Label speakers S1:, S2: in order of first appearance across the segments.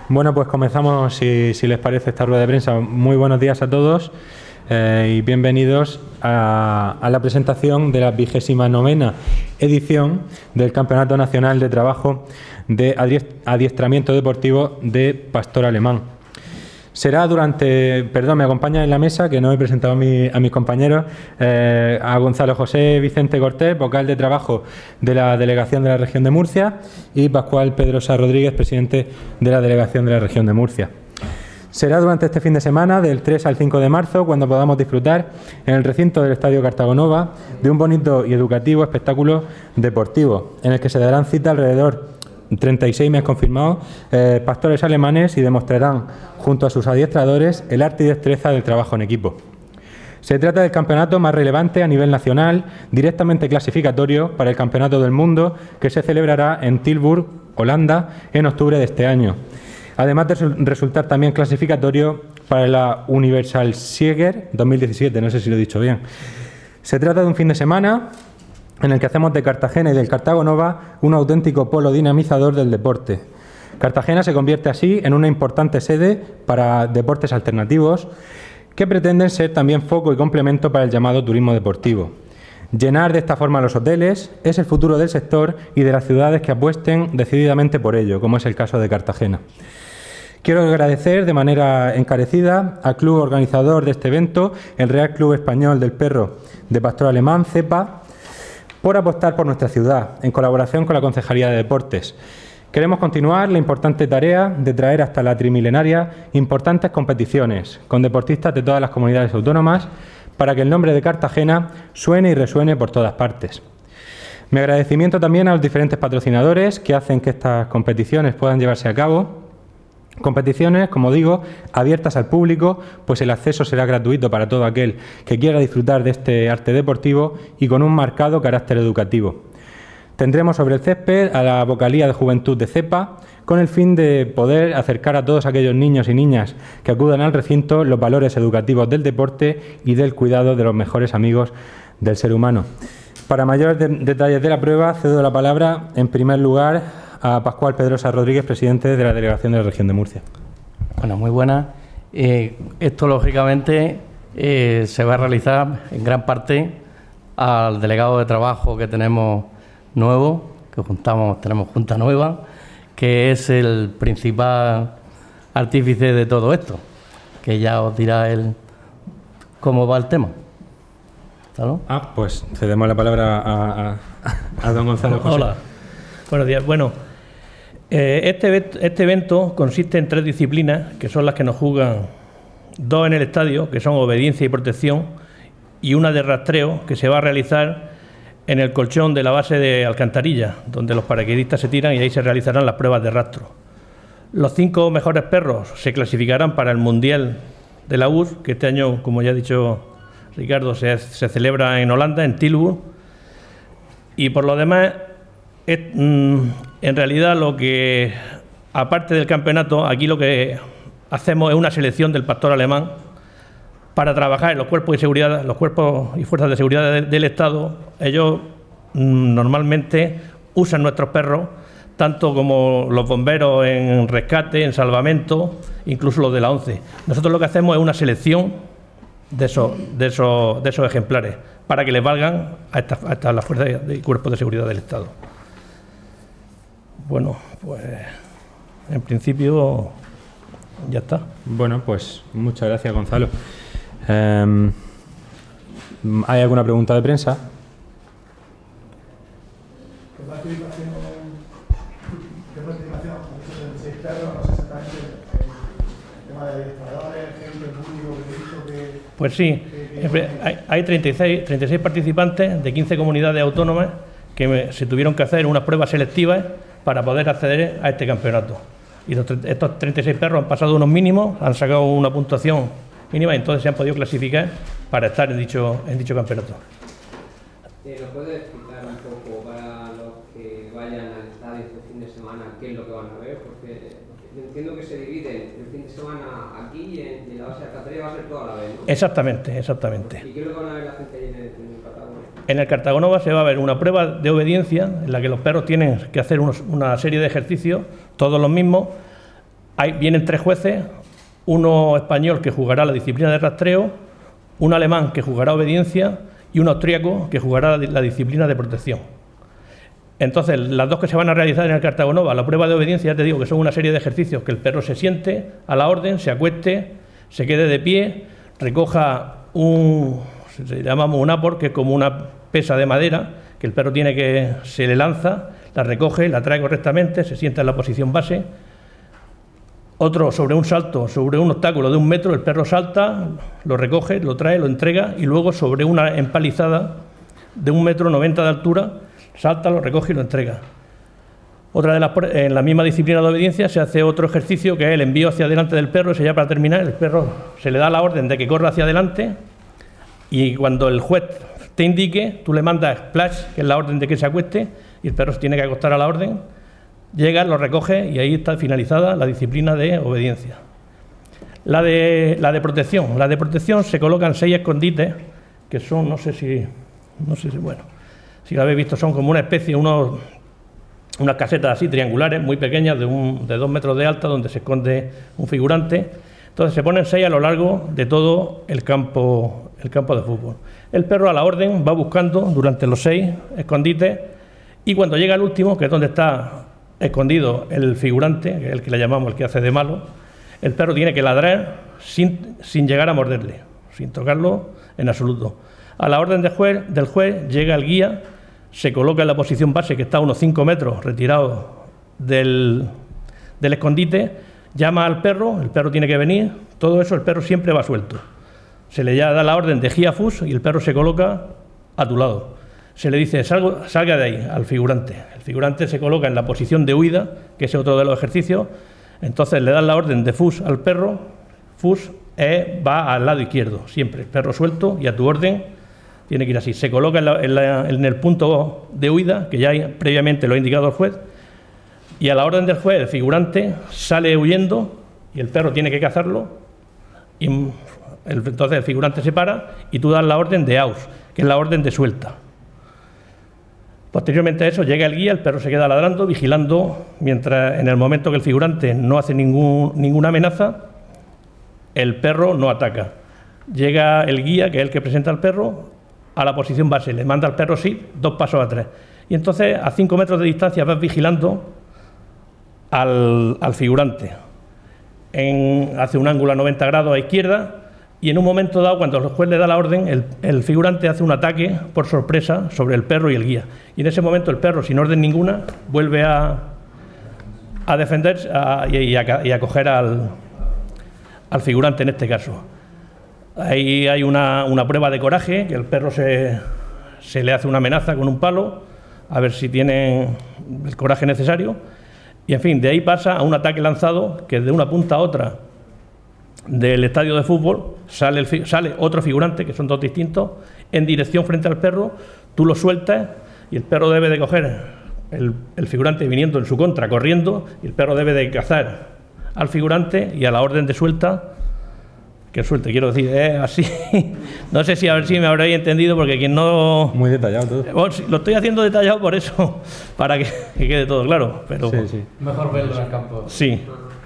S1: Bueno, pues comenzamos, si les parece, esta rueda de prensa. Muy buenos días a todos y bienvenidos a la presentación de la 29ª edición del Campeonato Nacional de Trabajo de Adiestramiento Deportivo de Pastor Alemán. Será durante... Perdón, me acompaña en la mesa, que no he presentado a mis compañeros, a Gonzalo José Vicente Cortés, vocal de trabajo de la Delegación de la Región de Murcia, y Pascual Pedrosa Rodríguez, presidente de la Delegación de la Región de Murcia. Será durante este fin de semana, del 3 al 5 de marzo, cuando podamos disfrutar en el recinto del Estadio Cartagonova de un bonito y educativo espectáculo deportivo, en el que se darán cita alrededor 36 me han confirmado, pastores alemanes, y demostrarán junto a sus adiestradores el arte y destreza del trabajo en equipo. Se trata del campeonato más relevante a nivel nacional, directamente clasificatorio para el Campeonato del Mundo, que se celebrará en Tilburg, Holanda, en octubre de este año. Además de resultar también clasificatorio para la Universalsieger 2017, no sé si lo he dicho bien. Se trata de un fin de semana en el que hacemos de Cartagena y del Cartagonova un auténtico polo dinamizador del deporte. Cartagena se convierte así en una importante sede para deportes alternativos que pretenden ser también foco y complemento para el llamado turismo deportivo. Llenar de esta forma los hoteles es el futuro del sector y de las ciudades que apuesten decididamente por ello, como es el caso de Cartagena. Quiero agradecer de manera encarecida al club organizador de este evento, el Real Club Español del Perro de Pastor Alemán, CEPA, por apostar por nuestra ciudad, en colaboración con la Concejalía de Deportes. Queremos continuar la importante tarea de traer hasta la trimilenaria importantes competiciones con deportistas de todas las comunidades autónomas para que el nombre de Cartagena suene y resuene por todas partes. Mi agradecimiento también a los diferentes patrocinadores que hacen que estas competiciones puedan llevarse a cabo. Competiciones, como digo, abiertas al público, pues el acceso será gratuito para todo aquel que quiera disfrutar de este arte deportivo y con un marcado carácter educativo. Tendremos sobre el césped a la Vocalía de Juventud de CEPA, con el fin de poder acercar a todos aquellos niños y niñas que acudan al recinto los valores educativos del deporte y del cuidado de los mejores amigos del ser humano. Para mayores detalles de la prueba, cedo la palabra, en primer lugar, a Pascual Pedrosa Rodríguez, presidente de la Delegación de la Región de Murcia.
S2: Bueno, muy buenas. Esto, lógicamente, se va a realizar en gran parte al delegado de trabajo que tenemos nuevo, tenemos junta nueva, que es el principal artífice de todo esto, que ya os dirá él cómo va el tema. ¿Está?
S1: Pues cedemos la palabra a don Gonzalo José.
S3: Hola, buenos días. Bueno, este evento consiste en 3 disciplinas, que son las que nos juegan 2 en el estadio, que son obediencia y protección, y una de rastreo, que se va a realizar en el colchón de la base de Alcantarilla, donde los paracaidistas se tiran y ahí se realizarán las pruebas de rastro. Los 5 mejores perros se clasificarán para el Mundial de la URSS, que este año, como ya ha dicho Ricardo, se celebra en Holanda, en Tilburg. Y por lo demás, en realidad, lo que, aparte del campeonato, aquí lo que hacemos es una selección del pastor alemán para trabajar en los cuerpos de seguridad, los cuerpos y fuerzas de seguridad del Estado. Ellos normalmente usan nuestros perros, tanto como los bomberos en rescate, en salvamento, incluso los de la ONCE. Nosotros lo que hacemos es una selección de esos ejemplares para que les valgan a las fuerzas y cuerpos de seguridad del Estado. Bueno, pues en principio ya está.
S1: Bueno, pues muchas gracias, Gonzalo. ¿Hay alguna pregunta de prensa?
S4: ¿Qué participación no sé exactamente el tema de adiestradores, gente, público, que he visto que...
S3: Pues sí, hay 36 participantes de 15 comunidades autónomas que se tuvieron que hacer unas pruebas selectivas para poder acceder a este campeonato. Y estos 36 perros han pasado unos mínimos, han sacado una puntuación mínima y entonces se han podido clasificar para estar en dicho campeonato.
S5: ¿Nos puede explicar un poco para los que vayan al estadio este fin de semana qué es lo que van a ver? Porque entiendo que se divide el fin de semana aquí y en la base de Alcantarilla va a ser toda la vez, ¿no?
S3: Exactamente.
S5: ¿Y qué es lo que van a ver la gente ahí en el Cartagonova?
S3: En el Cartagonova se va a ver una prueba de obediencia en la que los perros tienen que hacer una serie de ejercicios, todos los mismos, Vienen 3 jueces, uno español que jugará la disciplina de rastreo, un alemán que jugará obediencia y un austríaco que jugará la disciplina de protección. Entonces, las 2 que se van a realizar en el Cartago Nova, la prueba de obediencia, ya te digo que son una serie de ejercicios que el perro se siente a la orden, se acueste, se quede de pie, recoja llamamos un apor, que es como una pesa de madera, que el perro se le lanza, la recoge, la trae correctamente, se sienta en la posición base. Otro sobre un salto, sobre un obstáculo de 1 metro, el perro salta, lo recoge, lo trae, lo entrega, y luego sobre una empalizada de 1,90 m de altura, salta, lo recoge y lo entrega. En la misma disciplina de obediencia se hace otro ejercicio, que es el envío hacia adelante del perro. Ya para terminar, el perro se le da la orden de que corra hacia adelante, y cuando el juez te indique, tú le mandas splash, que es la orden de que se acueste, y el perro se tiene que acostar a la orden, llega, lo recoge, y ahí está finalizada la disciplina de obediencia. La de protección. La de protección se colocan 6 escondites, que son, no sé si bueno, si lo habéis visto, son como una especie, unas casetas así triangulares, muy pequeñas, de 2 metros de alta, donde se esconde un figurante. Entonces se ponen 6 a lo largo de todo el campo de fútbol. El perro a la orden va buscando durante los 6 escondites, y cuando llega al último, que es donde está escondido el figurante, que es el que le llamamos el que hace de malo, el perro tiene que ladrar sin llegar a morderle, sin tocarlo en absoluto. A la orden del juez llega el guía, se coloca en la posición base, que está a unos 5 metros retirado del escondite, llama al perro, el perro tiene que venir, todo eso el perro siempre va suelto. Se le da la orden de guía fus y el perro se coloca a tu lado. Se le dice salga de ahí al figurante. El figurante se coloca en la posición de huida, que es otro de los ejercicios. Entonces le dan la orden de fus al perro, fus va al lado izquierdo, siempre, el perro suelto y a tu orden tiene que ir así. Se coloca en el punto de huida, que ya previamente lo ha indicado el juez, y a la orden del juez el figurante sale huyendo y el perro tiene que cazarlo, y entonces el figurante se para y tú das la orden de aus, que es la orden de suelta. Posteriormente a eso llega el guía, el perro se queda ladrando, vigilando, mientras en el momento que el figurante no hace ninguna amenaza, el perro no ataca. Llega el guía, que es el que presenta al perro, a la posición base, le manda al perro sí, 2 pasos atrás. Y entonces a 5 metros de distancia vas vigilando al figurante. Hace un ángulo a 90 grados a izquierda, y en un momento dado, cuando el juez le da la orden, el figurante hace un ataque por sorpresa sobre el perro y el guía. Y en ese momento el perro, sin orden ninguna, vuelve a defenderse y a coger al figurante en este caso. Ahí hay una prueba de coraje, que el perro se le hace una amenaza con un palo, a ver si tiene el coraje necesario. Y en fin, de ahí pasa a un ataque lanzado, que de una punta a otra del estadio de fútbol sale otro figurante, que son 2 distintos, en dirección frente al perro, tú lo sueltas y el perro debe de coger el figurante viniendo en su contra, corriendo, y el perro debe de cazar al figurante, y a la orden de suelta, que suelte, quiero decir, así. No sé si a ver si me habréis entendido, porque quien no...
S1: Muy detallado todo.
S3: Bueno, sí, lo estoy haciendo detallado por eso, para que quede todo claro, pero...
S1: Sí, sí.
S2: Mejor verlo en el campo.
S3: Sí.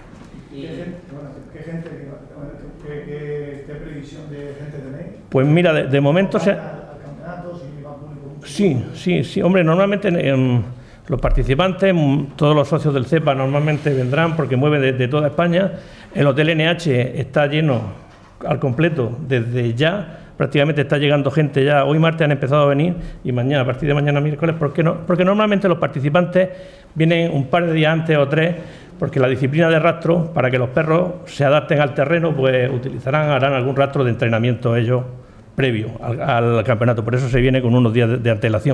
S4: ¿Qué previsión de gente tenéis?
S3: Pues mira, de momento...
S4: ¿Al campeonato, si va público?
S3: Sí. Hombre, normalmente los participantes, todos los socios del CEPA normalmente vendrán, porque mueve de toda España. El Hotel NH está lleno al completo desde ya. Prácticamente está llegando gente ya. Hoy martes han empezado a venir, y mañana, a partir de mañana miércoles, ¿por qué no? Porque normalmente los participantes vienen un par de días antes o 3, porque la disciplina de rastro, para que los perros se adapten al terreno, pues harán algún rastro de entrenamiento ellos previo al campeonato. Por eso se viene con unos días de antelación.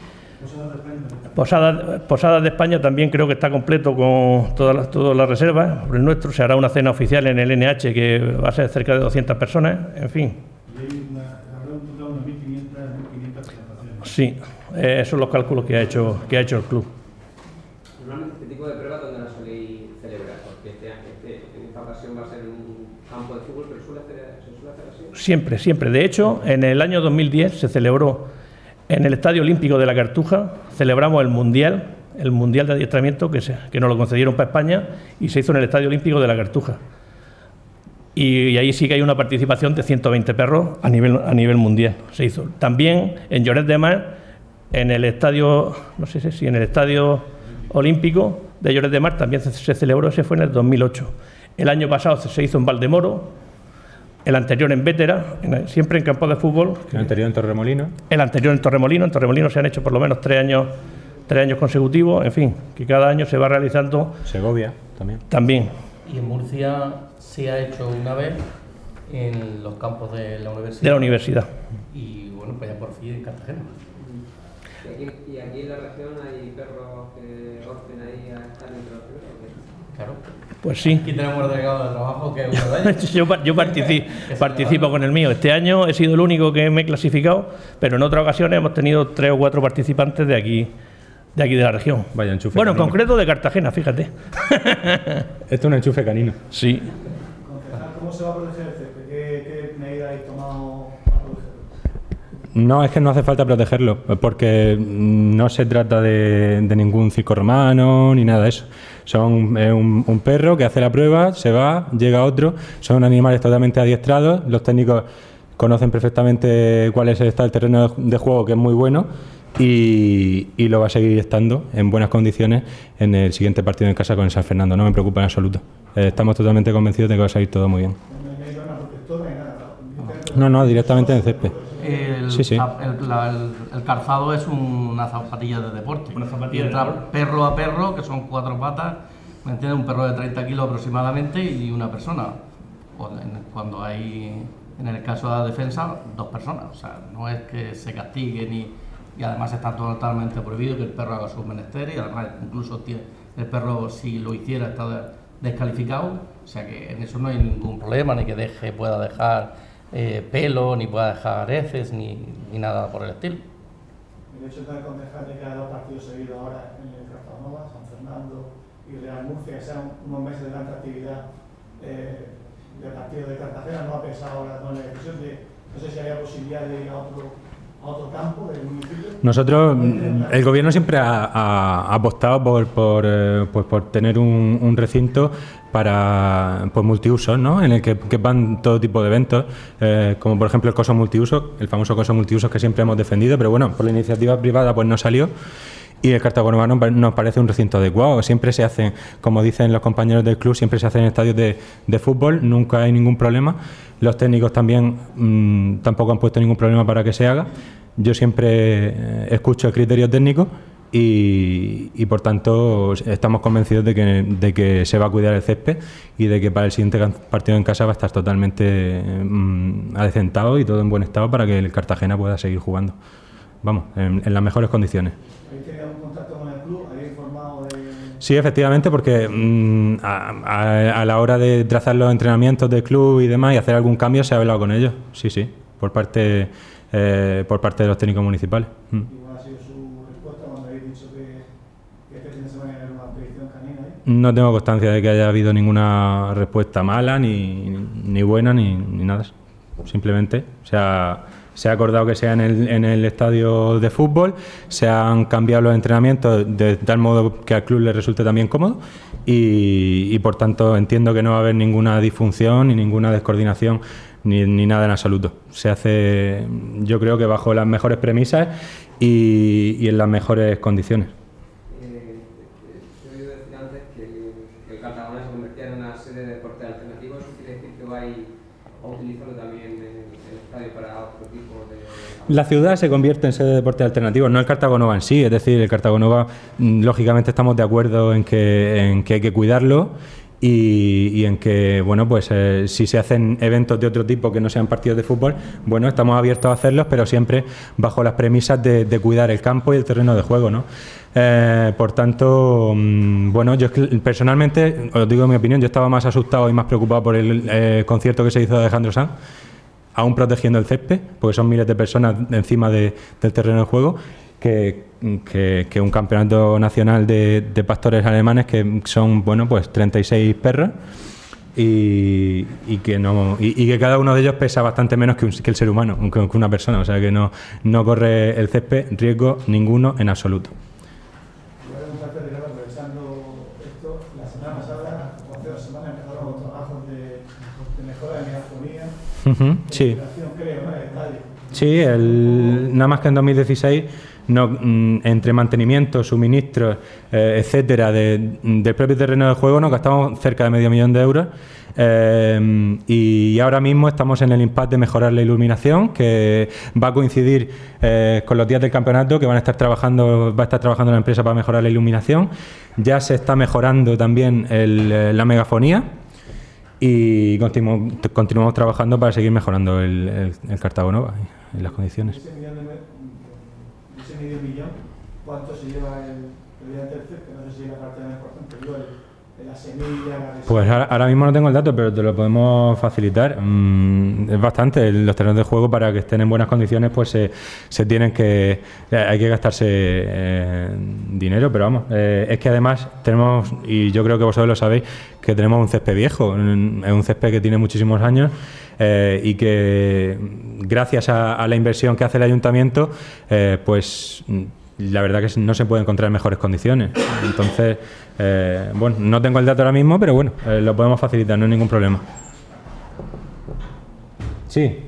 S3: Posadas de España también creo que está completo con todas las reservas. Por el nuestro se hará una cena oficial en el NH, que va a ser cerca de 200 personas, en fin.
S4: Y hay unas 1.500 presentaciones.
S3: Sí, esos son los cálculos que ha hecho el club.
S5: Normalmente este tipo de pruebas, ¿dónde las soléis celebrar? Porque en esta ocasión va a ser un campo de fútbol, pero ¿se suele hacer así?
S3: Siempre. De hecho, en el año 2010 se celebró en el Estadio Olímpico de la Cartuja, celebramos el Mundial el Mundial de Adiestramiento que nos lo concedieron para España y se hizo en el Estadio Olímpico de la Cartuja. Y ahí sí que hay una participación de 120 perros a nivel mundial. Se hizo también en Lloret de Mar, en el estadio, no sé si en el Estadio Olímpico de Lloret de Mar también se celebró, ese fue en el 2008. El año pasado se hizo en Valdemoro, el anterior en Vétera, siempre en campos de fútbol.
S1: El anterior en Torremolinos.
S3: El anterior en Torremolinos. En Torremolinos se han hecho por lo menos 3 años consecutivos, en fin, que cada año se va realizando.
S1: Segovia
S3: también.
S2: Y en Murcia se ha hecho una vez en los campos de la universidad.
S3: De la universidad.
S2: Y bueno, pues ya por fin en Cartagena.
S5: ¿Y aquí en la región hay perros que orten ahí a estar entre los primeros?
S2: Claro.
S3: Pues sí.
S2: Aquí tenemos el delegado de trabajo que es uno de ellos.
S3: Yo participo con el mío. Este año he sido el único que me he clasificado, pero en otras ocasiones hemos tenido 3 o 4 participantes de aquí de la región.
S1: Vaya enchufe.
S3: Bueno,
S1: canino.
S3: en concreto de Cartagena, fíjate.
S1: Esto es un enchufe canino.
S3: Sí.
S4: ¿Cómo se va a proteger el césped? ¿Qué medidas hay tomado para protegerlo?
S1: No, es que no hace falta protegerlo, porque no se trata de ningún circo romano ni nada de eso. Son un perro que hace la prueba, se va, llega otro, son animales totalmente adiestrados, los técnicos conocen perfectamente cuál es el estado del terreno de juego, que es muy bueno, y lo va a seguir estando en buenas condiciones en el siguiente partido en casa con el San Fernando, no me preocupa en absoluto. Estamos totalmente convencidos de que va a salir todo muy bien. No, directamente en el césped. Sí.
S2: El calzado es una zapatilla de deporte.
S3: Una zapatilla de
S2: entra
S3: deporte.
S2: perro a perro, que son 4 patas, ¿me entiendes? Un perro de 30 kilos aproximadamente y una persona. Cuando hay, en el caso de la defensa, 2 personas. O sea, no es que se castigue y además está totalmente prohibido que el perro haga sus menesteres y además incluso el perro, si lo hiciera, está descalificado. O sea que en eso no hay ningún problema, ni que pueda dejar pelo, ni pueda dejar heces, ni nada por el estilo.
S4: El hecho de dejar de cada 2 partidos seguidos ahora en el Cartagonova, San Fernando y Real Murcia, que sean unos meses de tanta actividad de partido de Cartagena, ¿no ha pesado ahora con la decisión de, no sé si había posibilidad de ir a otro campo del municipio?
S1: Nosotros, el gobierno siempre ha apostado por tener un recinto para multiusos, ¿no? En el que van todo tipo de eventos, como por ejemplo el coso multiuso, el famoso coso multiusos que siempre hemos defendido, pero bueno, por la iniciativa privada pues no salió. Y el Cartagonova nos parece un recinto adecuado. Siempre se hacen, como dicen los compañeros del club, siempre se hacen estadios de fútbol, nunca hay ningún problema. Los técnicos también tampoco han puesto ningún problema para que se haga. Yo siempre escucho el criterio técnico y por tanto estamos convencidos de que se va a cuidar el césped y de que para el siguiente partido en casa va a estar totalmente adecentado y todo en buen estado para que el Cartagena pueda seguir jugando. Vamos, en las mejores condiciones.
S4: ¿Habéis tenido algún contacto con el club? ¿Habéis informado de...?
S1: Sí, efectivamente, porque a la hora de trazar los entrenamientos del club y demás y hacer algún cambio se ha hablado con ellos, sí, por parte de los técnicos municipales.
S4: ¿Y cuál ha sido su respuesta cuando habéis dicho que este fin de semana era una predicción canina ahí?
S1: No tengo constancia de que haya habido ninguna respuesta mala, ni buena, ni nada. Simplemente se ha acordado que sea en el estadio de fútbol, se han cambiado los entrenamientos de tal modo que al club le resulte también cómodo y por tanto entiendo que no va a haber ninguna disfunción ni ninguna descoordinación ni nada en absoluto. Se hace, yo creo que bajo las mejores premisas y en las mejores condiciones.
S5: He oído decir antes que el Cartagena se convertía en una sede de deporte alternativo. ¿Eso quiere decir que vais a utilizarlo también en el estadio para otro tipo de...?
S1: La ciudad se convierte en sede de deporte alternativo, no el Cartagonova en sí, es decir, el Cartagonova, lógicamente estamos de acuerdo en que hay que cuidarlo y en que, bueno, pues si se hacen eventos de otro tipo que no sean partidos de fútbol, bueno, estamos abiertos a hacerlos, pero siempre bajo las premisas de cuidar el campo y el terreno de juego, ¿no? Por tanto, bueno, yo personalmente, os digo mi opinión, yo estaba más asustado y más preocupado por el concierto que se hizo de Alejandro Sanz, aún protegiendo el césped, porque son miles de personas encima del terreno de juego, que un campeonato nacional de pastores alemanes que son, bueno, pues 36 perros y que cada uno de ellos pesa bastante menos que el ser humano, que una persona, o sea que no corre el césped riesgo ninguno en absoluto.
S4: Voy a preguntarte trabajos de mejora de megafonía,
S1: sí.
S4: creo, ¿no? El estadio.
S1: Sí, nada más que en 2016, entre mantenimiento, suministros, etcétera, del propio terreno de juego, nos gastamos cerca de $500,000 de euros. Y ahora mismo estamos en el impasse de mejorar la iluminación, que va a coincidir con los días del campeonato, que va a estar trabajando la empresa para mejorar la iluminación. Ya se está mejorando también la megafonía. Y continuamos trabajando para seguir mejorando el Cartago Nova en las condiciones.
S4: Ese medio millón, ¿cuánto se lleva el día del tercer? Que no sé si es la parte más importante, digo, la semilla,
S1: Pues ahora mismo no tengo el dato, pero te lo podemos facilitar. Es bastante. Los terrenos de juego, para que estén en buenas condiciones, pues hay que gastarse dinero, pero vamos, es que además tenemos, y yo creo que vosotros lo sabéis, que tenemos un césped viejo, es un césped que tiene muchísimos años, y que gracias a la inversión que hace el ayuntamiento, pues la verdad que no se puede encontrar en mejores condiciones. Entonces, bueno, no tengo el dato ahora mismo, pero bueno, lo podemos facilitar, no hay ningún problema. Sí.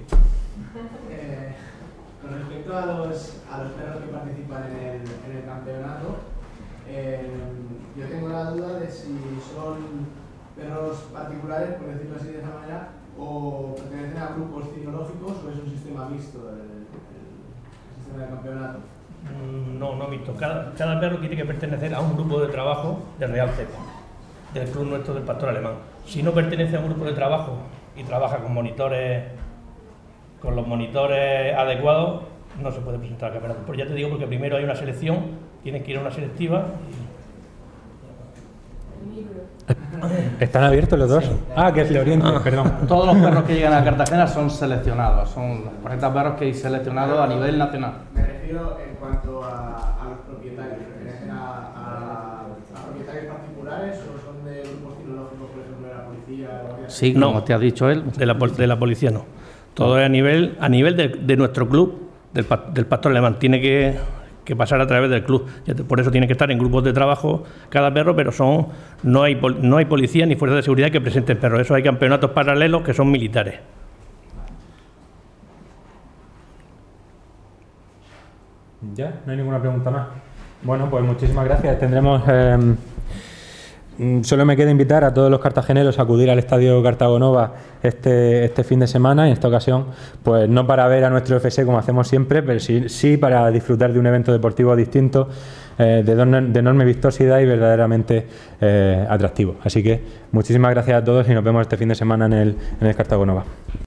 S6: Con respecto a los perros que participan en el campeonato, yo tengo la duda de si son perros particulares, por decirlo así de esa manera, o pertenecen a grupos cinológicos, o es un sistema mixto el sistema del campeonato.
S3: No mixto. Cada perro tiene que pertenecer a un grupo de trabajo del Real Cepa, del club nuestro del Pastor Alemán. Si no pertenece a un grupo de trabajo y trabaja con los monitores adecuados, no se puede presentar al campeonato. Pero ya te digo, porque primero hay una selección, tienes que ir a una selectiva.
S1: ¿Están abiertos los dos? Sí. Que es de Oriente, perdón.
S2: Todos los perros que llegan a Cartagena son seleccionados, son 40 perros que hay seleccionados a nivel nacional.
S6: Me refiero en cuanto a los propietarios, ¿pertenecen a propietarios particulares o son de grupos cinológicos, por ejemplo, de la policía?
S2: Sí, como te ha dicho él.
S3: De la policía no. Todo es a nivel de nuestro club, del Pastor Alemán. Tiene que pasar a través del club. Por eso tiene que estar en grupos de trabajo cada perro, pero no hay policía ni fuerzas de seguridad que presenten perros. Eso hay campeonatos paralelos que son militares.
S1: ¿Ya? ¿No hay ninguna pregunta más? Bueno, pues muchísimas gracias. Tendremos... solo me queda invitar a todos los cartageneros a acudir al Estadio Cartago Nova este fin de semana, y en esta ocasión, pues no para ver a nuestro FC como hacemos siempre, pero sí para disfrutar de un evento deportivo distinto, de enorme vistosidad y verdaderamente atractivo. Así que muchísimas gracias a todos y nos vemos este fin de semana en el Cartago Nova.